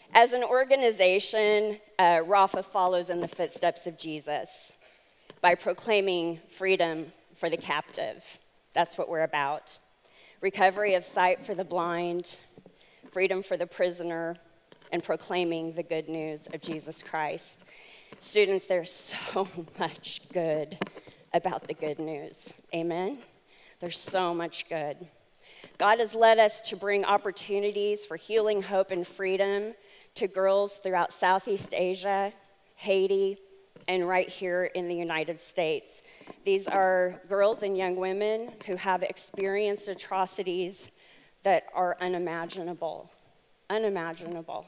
As an organization, Rapha follows in the footsteps of Jesus by proclaiming freedom for the captive. That's what we're about. Recovery of sight for the blind, freedom for the prisoner, and proclaiming the good news of Jesus Christ. Students, there's so much good about the good news. Amen? There's so much good. God has led us to bring opportunities for healing, hope, and freedom to girls throughout Southeast Asia, Haiti, and right here in the United States. These are girls and young women who have experienced atrocities that are unimaginable. Unimaginable.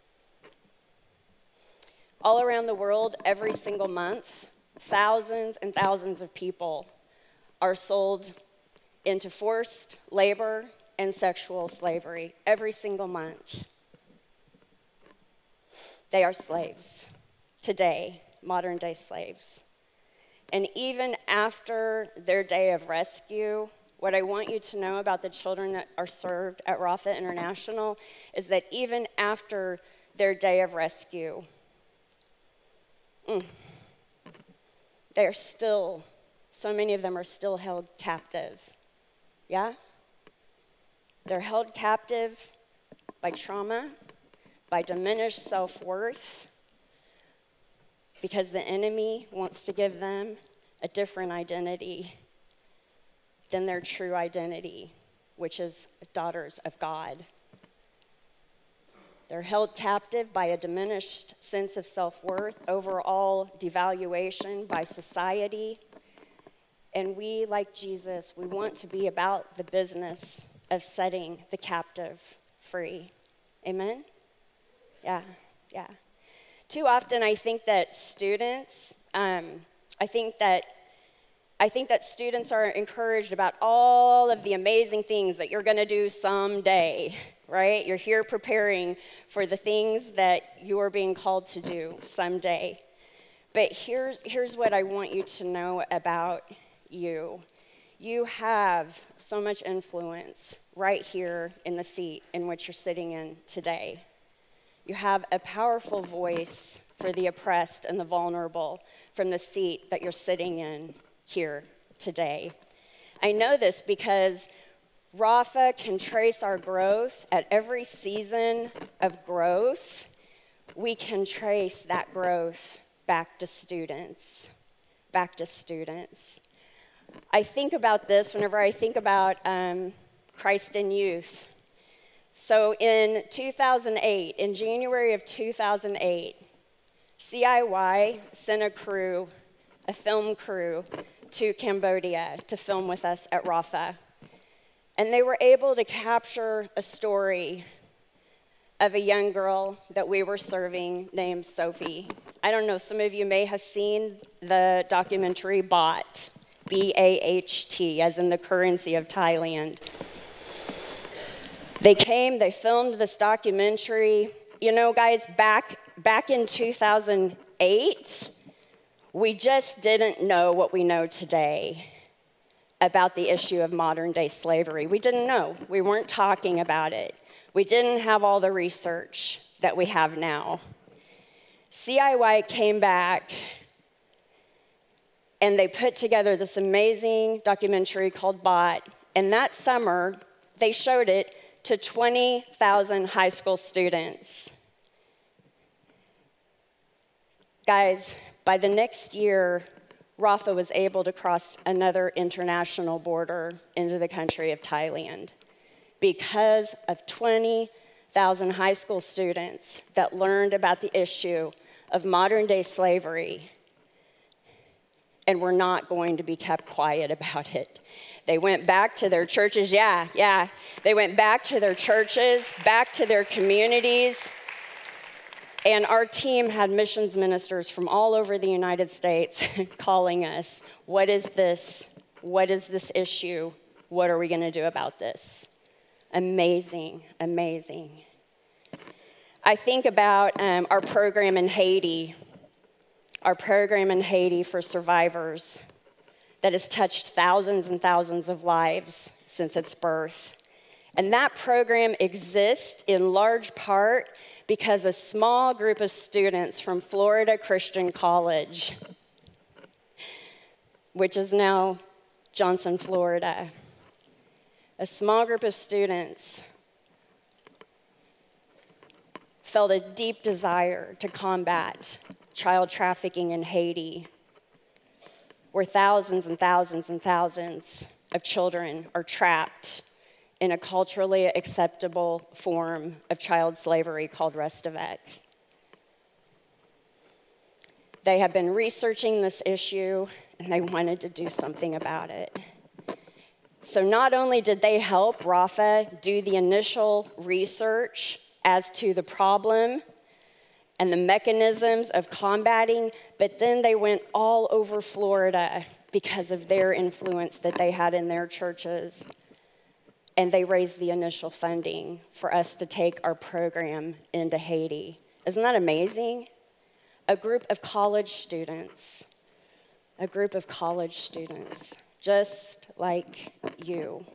All around the world, every single month, thousands and thousands of people are sold into forced labor and sexual slavery every single month. They are slaves today, modern-day slaves. And even after their day of rescue, what I want you to know about the children that are served at Rapha International is that even after their day of rescue, they are still, so many of them are still held captive. Yeah? They're held captive by trauma, by diminished self-worth, because the enemy wants to give them a different identity than their true identity, which is daughters of God. They're held captive by a diminished sense of self-worth, overall devaluation by society. And we, like Jesus, we want to be about the business of setting the captive free. Amen? Yeah. Too often I think that students, students are encouraged about all of the amazing things that you're going to do someday, right? You're here preparing for the things that you are being called to do someday. But here's what I want you to know about you. You have so much influence right here in the seat in which you're sitting in today. You have a powerful voice for the oppressed and the vulnerable from the seat that you're sitting in here today. I know this because Rapha can trace our growth at every season of growth. We can trace that growth back to students. I think about this whenever I think about Christ in Youth. So in 2008, in January of 2008, CIY sent a film crew to Cambodia to film with us at Rapha. And they were able to capture a story of a young girl that we were serving named Sophie. I don't know, some of you may have seen the documentary BAHT, B-A-H-T, as in the currency of Thailand. They filmed this documentary. You know, guys, back in 2008, we just didn't know what we know today about the issue of modern-day slavery. We didn't know. We weren't talking about it. We didn't have all the research that we have now. CIY came back, and they put together this amazing documentary called BAHT, and that summer, they showed it to 20,000 high school students. Guys, by the next year, Rapha was able to cross another international border into the country of Thailand because of 20,000 high school students that learned about the issue of modern-day slavery and were not going to be kept quiet about it. They went back to their churches, They went back to their churches, back to their communities. And our team had missions ministers from all over the United States calling us, what is this? What is this issue? What are we going to do about this? Amazing. I think about our program in Haiti for survivors that has touched thousands and thousands of lives since its birth. And that program exists in large part because a small group of students from Florida Christian College, which is now Johnson, Florida, a small group of students felt a deep desire to combat child trafficking in Haiti, where thousands and thousands and thousands of children are trapped in a culturally acceptable form of child slavery called Restavek. They have been researching this issue, and they wanted to do something about it. So not only did they help Rafa do the initial research as to the problem and the mechanisms of combating, but then they went all over Florida because of their influence that they had in their churches. And they raised the initial funding for us to take our program into Haiti. Isn't that amazing? A group of college students, just like you.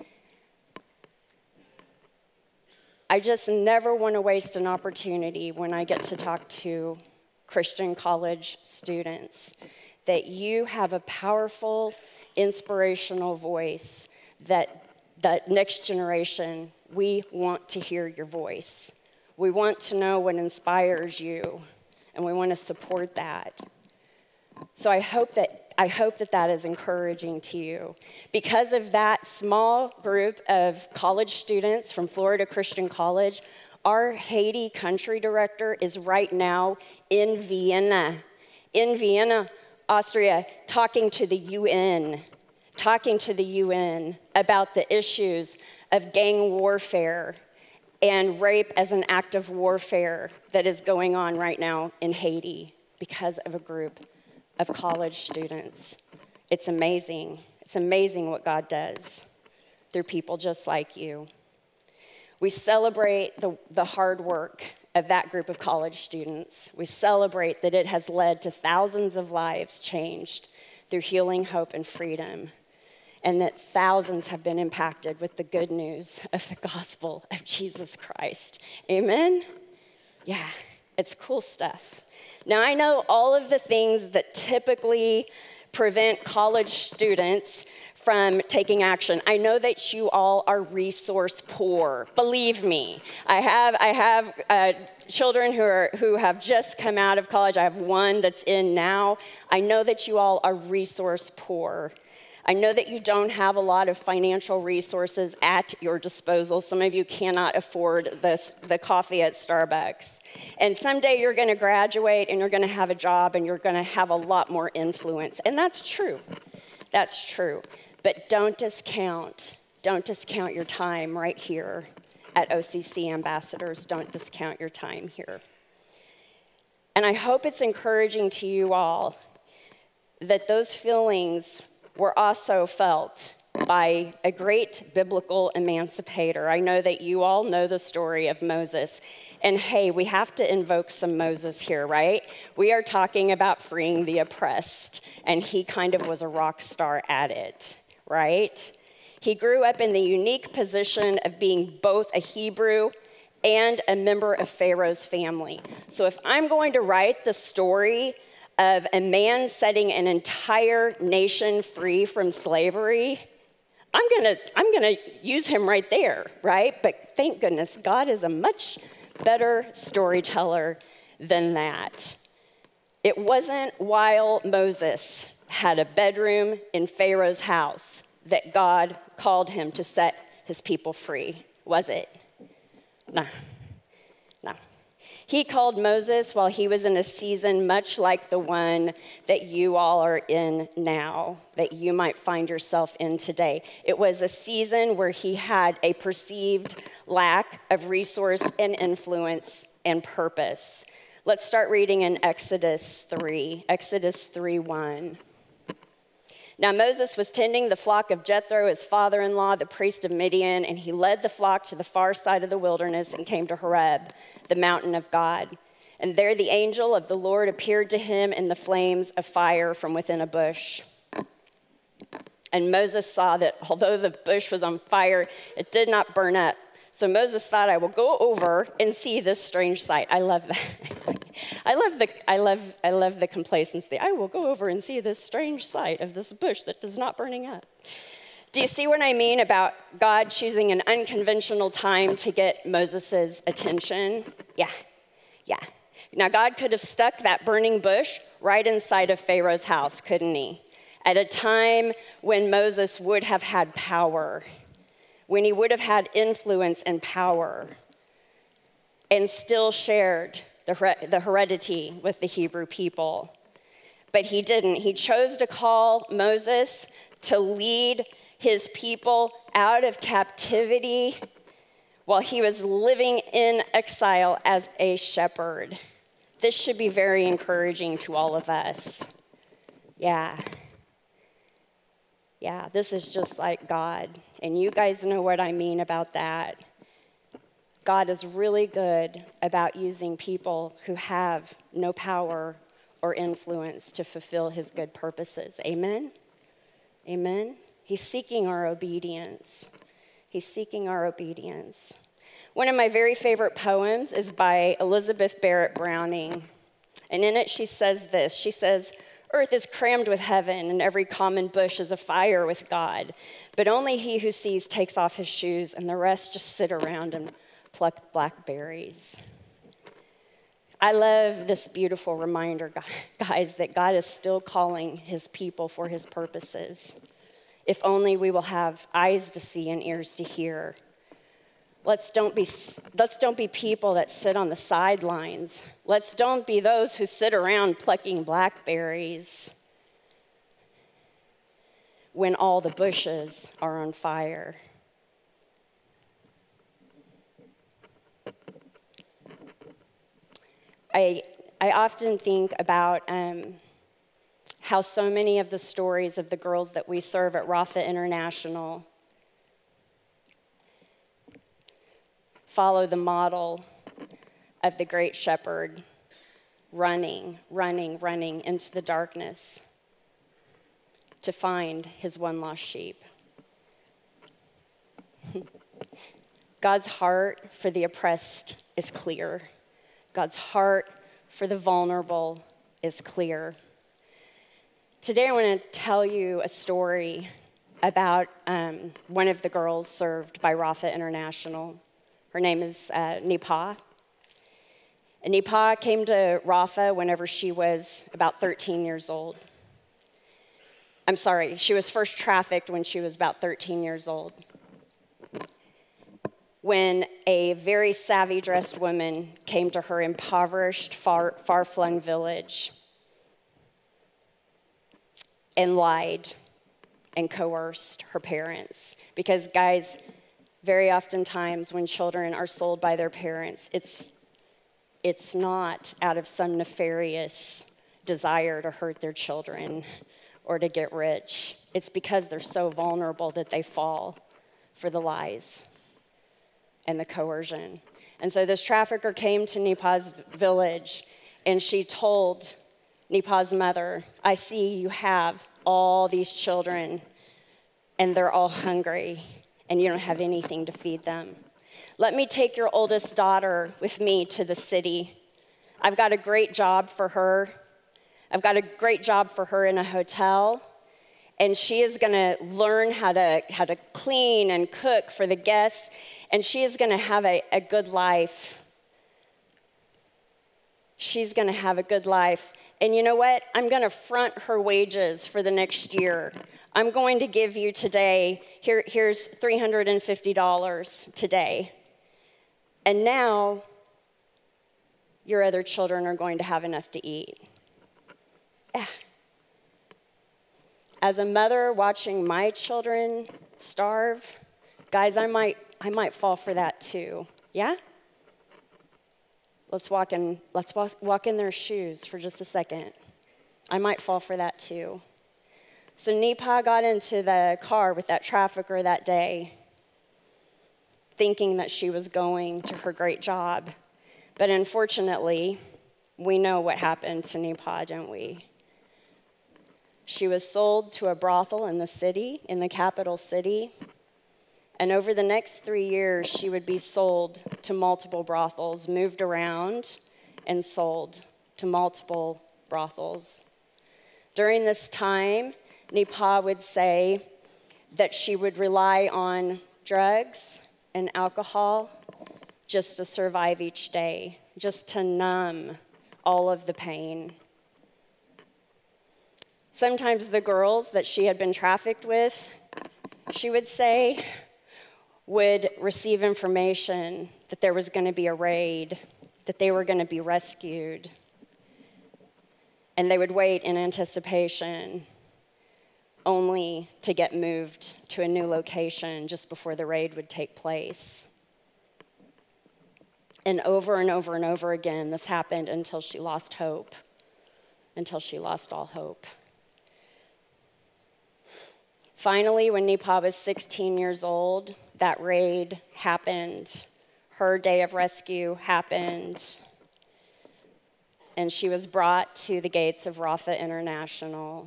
I just never want to waste an opportunity when I get to talk to Christian college students that you have a powerful, inspirational voice that next generation, we want to hear your voice. We want to know what inspires you, and we want to support that. So I hope that is encouraging to you. Because of that small group of college students from Florida Christian College, our Haiti country director is right now in Vienna, Austria, talking to the UN about the issues of gang warfare and rape as an act of warfare that is going on right now in Haiti because of a group of college students. It's amazing. It's amazing what God does through people just like you. We celebrate the hard work of that group of college students. We celebrate that it has led to thousands of lives changed through healing, hope, and freedom, and that thousands have been impacted with the good news of the gospel of Jesus Christ. Amen? Yeah, it's cool stuff. Now, I know all of the things that typically prevent college students from taking action. I know that you all are resource poor. Believe me, I have children who have just come out of college. I have one that's in now. I know that you all are resource poor. I know that you don't have a lot of financial resources at your disposal. Some of you cannot afford the coffee at Starbucks. And someday you're going to graduate and you're going to have a job and you're going to have a lot more influence. And that's true. That's true. But don't discount your time right here at OCC Ambassadors. Don't discount your time here. And I hope it's encouraging to you all that those feelings were also felt by a great biblical emancipator. I know that you all know the story of Moses. And hey, we have to invoke some Moses here, right? We are talking about freeing the oppressed, and he kind of was a rock star at it, right? He grew up in the unique position of being both a Hebrew and a member of Pharaoh's family. So if I'm going to write the story of a man setting an entire nation free from slavery, I'm gonna use him right there, right? But thank goodness, God is a much better storyteller than that. It wasn't while Moses had a bedroom in Pharaoh's house that God called him to set his people free, was it? No. He called Moses while he was in a season much like the one that you all are in now, that you might find yourself in today. It was a season where he had a perceived lack of resource and influence and purpose. Let's start reading in Exodus 3:1. Now Moses was tending the flock of Jethro, his father-in-law, the priest of Midian, and he led the flock to the far side of the wilderness and came to Horeb, the mountain of God. And there the angel of the Lord appeared to him in the flames of fire from within a bush. And Moses saw that although the bush was on fire, it did not burn up. So Moses thought, I will go over and see this strange sight. I love that. I love the complacency. I will go over and see this strange sight of this bush that is not burning up. Do you see what I mean about God choosing an unconventional time to get Moses' attention? Yeah. Now, God could have stuck that burning bush right inside of Pharaoh's house, couldn't he? At a time when Moses would have had power, when he would have had influence and power, and still shared the heredity with the Hebrew people. But he didn't. He chose to call Moses to lead his people out of captivity while he was living in exile as a shepherd. This should be very encouraging to all of us. Yeah, this is just like God. And you guys know what I mean about that. God is really good about using people who have no power or influence to fulfill his good purposes. Amen? Amen? He's seeking our obedience. He's seeking our obedience. One of my very favorite poems is by Elizabeth Barrett Browning. And in it she says this. She says, "Earth is crammed with heaven, and every common bush is afire with God. But only he who sees takes off his shoes, and the rest just sit around and pluck blackberries." I love this beautiful reminder, guys, that God is still calling his people for his purposes. If only we will have eyes to see and ears to hear. Let's don't be people that sit on the sidelines. Let's don't be those who sit around plucking blackberries when all the bushes are on fire. I often think about how so many of the stories of the girls that we serve at Rafa International follow the model of the great shepherd running into the darkness to find his one lost sheep. God's heart for the oppressed is clear. God's heart for the vulnerable is clear. Today I want to tell you a story about one of the girls served by Rafa International. Her name is Nipa. And Nipa came to Rafa whenever she was about 13 years old. I'm sorry, she was first trafficked when she was about 13 years old, when a very savvy dressed woman came to her impoverished, far-flung village and lied and coerced her parents. Because guys, very oftentimes when children are sold by their parents, it's not out of some nefarious desire to hurt their children or to get rich. It's because they're so vulnerable that they fall for the lies and the coercion. And so this trafficker came to Nipa's village, and she told Nipa's mother, "I see you have all these children, and they're all hungry, and you don't have anything to feed them. Let me take your oldest daughter with me to the city. I've got a great job for her. I've got a great job for her in a hotel, and she is going to learn how to clean and cook for the guests, and she is going to have a good life. She's going to have a good life. And you know what? I'm going to front her wages for the next year. I'm going to give you today, here's $350 today. And now your other children are going to have enough to eat." Yeah. As a mother watching my children starve, guys, I might fall for that too. Yeah? Let's walk in their shoes for just a second. I might fall for that too. So Nipa got into the car with that trafficker that day, thinking that she was going to her great job. But unfortunately, we know what happened to Nipa, don't we? She was sold to a brothel in the city, in the capital city. And over the next 3 years, she would be sold to multiple brothels, moved around, and sold to multiple brothels. During this time, Nipa would say that she would rely on drugs and alcohol just to survive each day, just to numb all of the pain. Sometimes the girls that she had been trafficked with, she would say, would receive information that there was going to be a raid, that they were going to be rescued. And they would wait in anticipation only to get moved to a new location just before the raid would take place. And over and over and over again, this happened until she lost hope, until she lost all hope. Finally, when Nipa was 16 years old, that raid happened. Her day of rescue happened. And she was brought to the gates of Rafa International,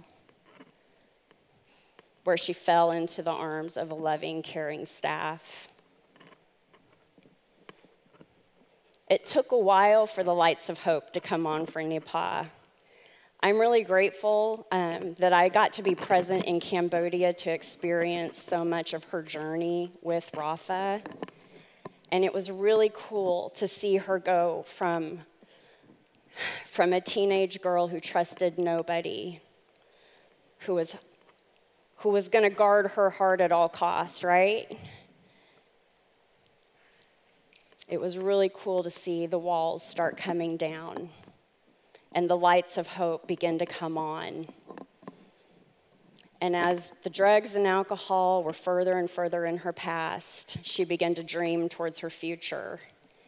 where she fell into the arms of a loving, caring staff. It took a while for the lights of hope to come on for Nipa. I'm really grateful that I got to be present in Cambodia to experience so much of her journey with Rafa. And it was really cool to see her go from a teenage girl who trusted nobody, who was going to guard her heart at all costs, right? It was really cool to see the walls start coming down and the lights of hope begin to come on. And as the drugs and alcohol were further and further in her past, she began to dream towards her future.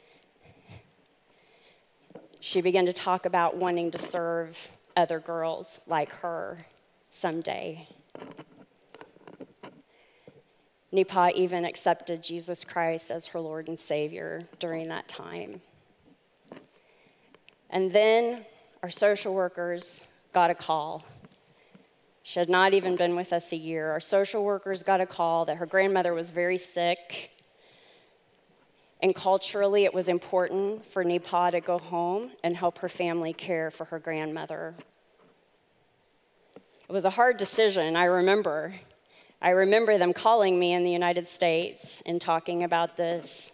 She began to talk about wanting to serve other girls like her someday. Nipa even accepted Jesus Christ as her Lord and Savior during that time. And then our social workers got a call. She had not even been with us a year. Our social workers got a call that her grandmother was very sick. And culturally, it was important for Nipa to go home and help her family care for her grandmother. It was a hard decision, I remember. I remember them calling me in the United States and talking about this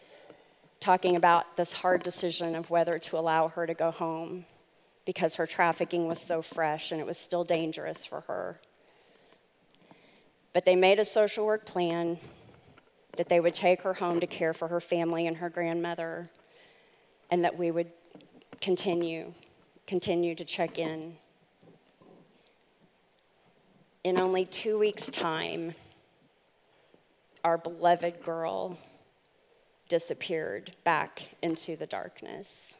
hard decision of whether to allow her to go home because her trafficking was so fresh and it was still dangerous for her. But they made a social work plan that they would take her home to care for her family and her grandmother, and that we would continue to check in. In only 2 weeks' time, our beloved girl disappeared back into the darkness.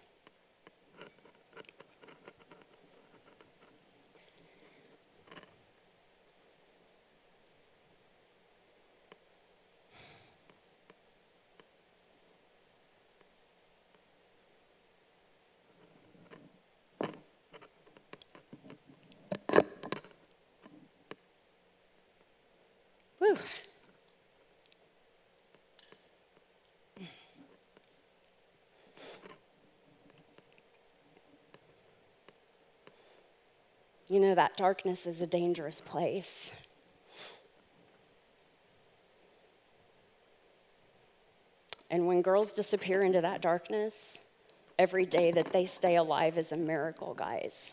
Whew. You know, that darkness is a dangerous place. And when girls disappear into that darkness, every day that they stay alive is a miracle, guys.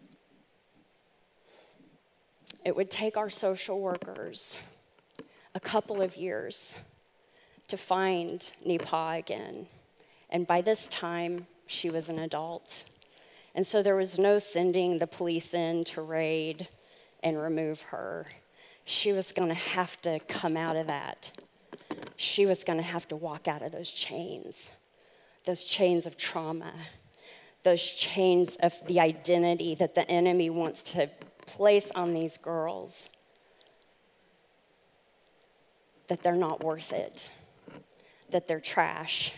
It would take our social workers a couple of years to find Nipa again. And by this time, she was an adult. And so there was no sending the police in to raid and remove her. She was going to have to come out of that. She was going to have to walk out of those chains of trauma, those chains of the identity that the enemy wants to place on these girls, that they're not worth it, that they're trash.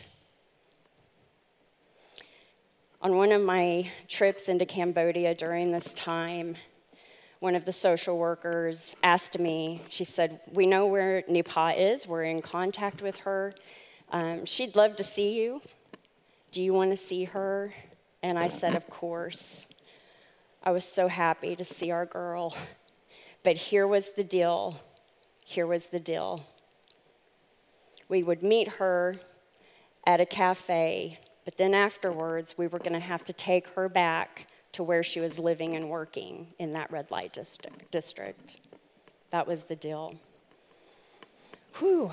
On one of my trips into Cambodia during this time, one of the social workers asked me, she said, "We know where Nipa is. We're in contact with her. She'd love to see you. Do you want to see her?" And I said, "Of course." I was so happy to see our girl. But here was the deal. Here was the deal. We would meet her at a cafe, but then afterwards, we were going to have to take her back to where she was living and working in that red light district. That was the deal. Whew.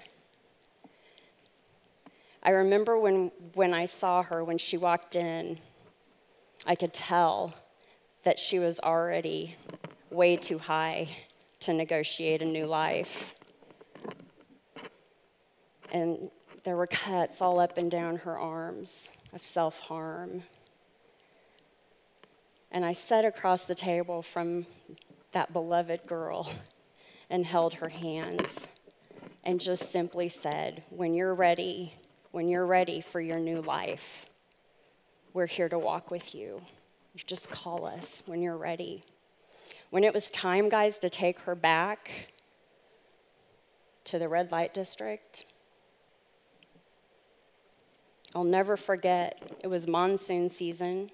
I remember when I saw her, when she walked in, I could tell that she was already way too high to negotiate a new life. And there were cuts all up and down her arms of self-harm. And I sat across the table from that beloved girl and held her hands and just simply said, when you're ready for your new life, we're here to walk with you. You just call us when you're ready. When it was time, guys, to take her back to the red light district, I'll never forget, it was monsoon season.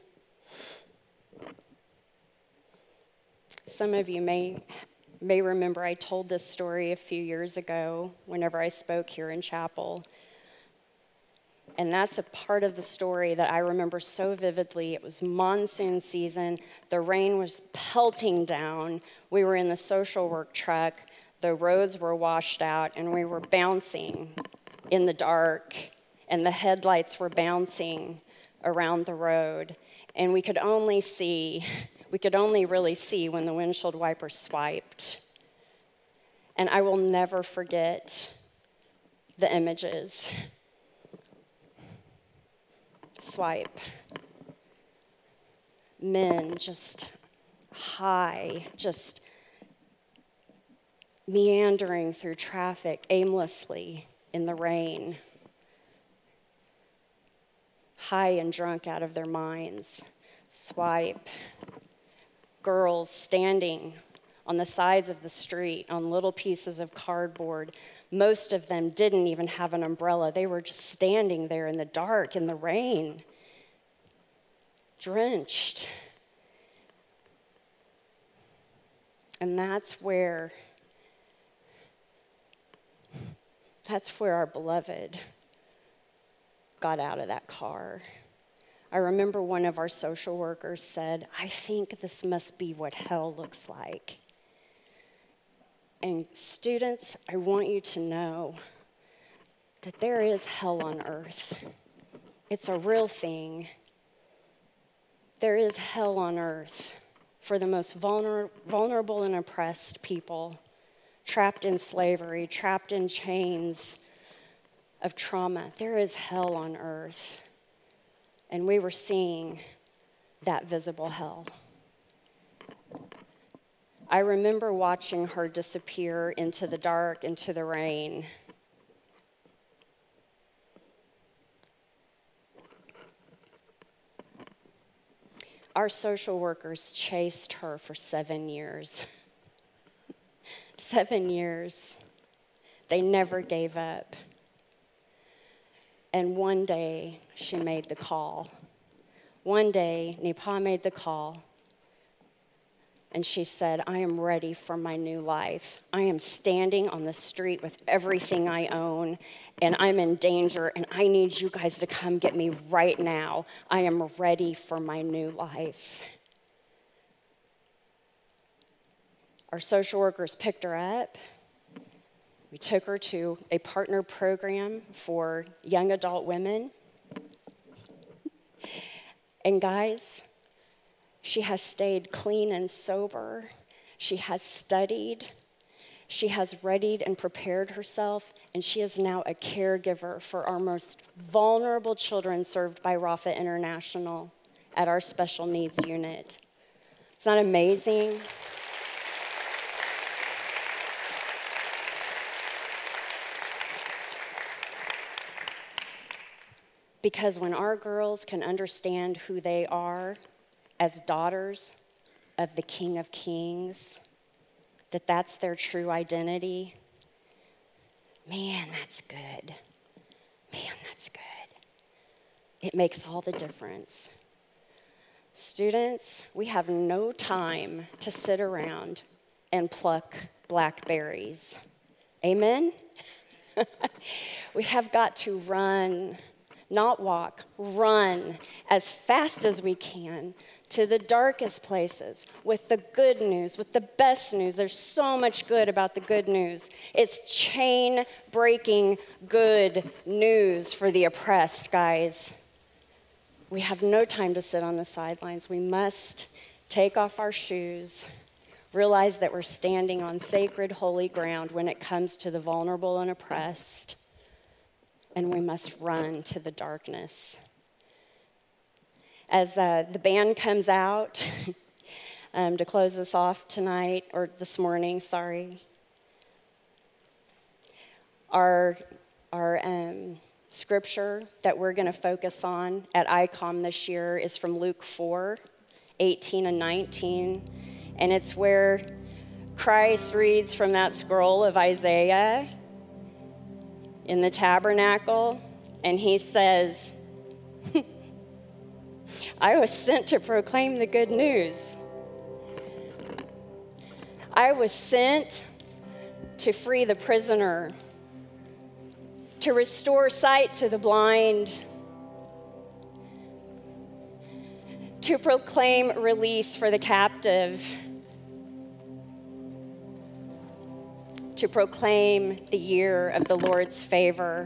Some of you may remember I told this story a few years ago whenever I spoke here in chapel. And that's a part of the story that I remember so vividly. It was monsoon season. The rain was pelting down. We were in the social work truck. The roads were washed out, and we were bouncing in the dark, and the headlights were bouncing around the road. And we could only really see when the windshield wipers swiped. And I will never forget the images. Swipe. Men just high, just meandering through traffic aimlessly in the rain. High and drunk out of their minds. Swipe. Girls standing on the sides of the street on little pieces of cardboard. Most of them didn't even have an umbrella. They were just standing there in the dark, in the rain, drenched. And that's where our beloved got out of that car. I remember one of our social workers said, "I think this must be what hell looks like." And students, I want you to know that there is hell on earth. It's a real thing. There is hell on earth for the most vulnerable and oppressed people, trapped in slavery, trapped in chains of trauma. There is hell on earth. And we were seeing that visible hell. I remember watching her disappear into the dark, into the rain. Our social workers chased her for 7 years. 7 years. They never gave up. And one day, she made the call. One day, Nipa made the call. And she said, "I am ready for my new life. I am standing on the street with everything I own, and I'm in danger, and I need you guys to come get me right now. I am ready for my new life." Our social workers picked her up. We took her to a partner program for young adult women. And guys, she has stayed clean and sober. She has studied. She has readied and prepared herself, and she is now a caregiver for our most vulnerable children served by Rafa International at our special needs unit. Isn't that amazing? Because when our girls can understand who they are as daughters of the King of Kings, that that's their true identity, man, that's good. Man, that's good. It makes all the difference. Students, we have no time to sit around and pluck blackberries. Amen? We have got to run, not walk, run as fast as we can to the darkest places with the good news, with the best news. There's so much good about the good news. It's chain-breaking good news for the oppressed, guys. We have no time to sit on the sidelines. We must take off our shoes, realize that we're standing on sacred, holy ground when it comes to the vulnerable and oppressed, and we must run to the darkness. As the band comes out to close us off tonight, or this morning, sorry, our scripture that we're going to focus on at ICOM this year is from Luke 4:18 and 19. And it's where Christ reads from that scroll of Isaiah in the tabernacle. And he says, I was sent to proclaim the good news. I was sent to free the prisoner, to restore sight to the blind, to proclaim release for the captive, to proclaim the year of the Lord's favor.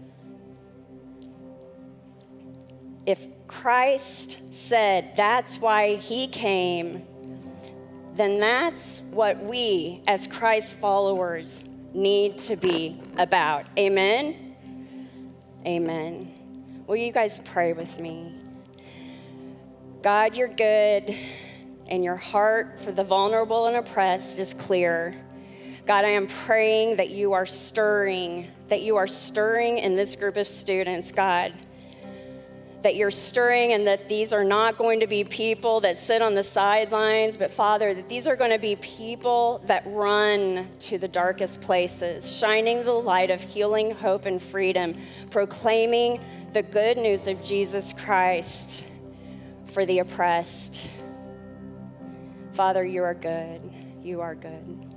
If Christ said that's why he came, then that's what we as Christ followers need to be about. Amen? Amen. Will you guys pray with me? God, you're good, and your heart for the vulnerable and oppressed is clear. God, I am praying that you are stirring in this group of students, God. That you're stirring, and that these are not going to be people that sit on the sidelines, but Father, that these are going to be people that run to the darkest places, shining the light of healing, hope, and freedom, proclaiming the good news of Jesus Christ for the oppressed. Father, you are good. You are good.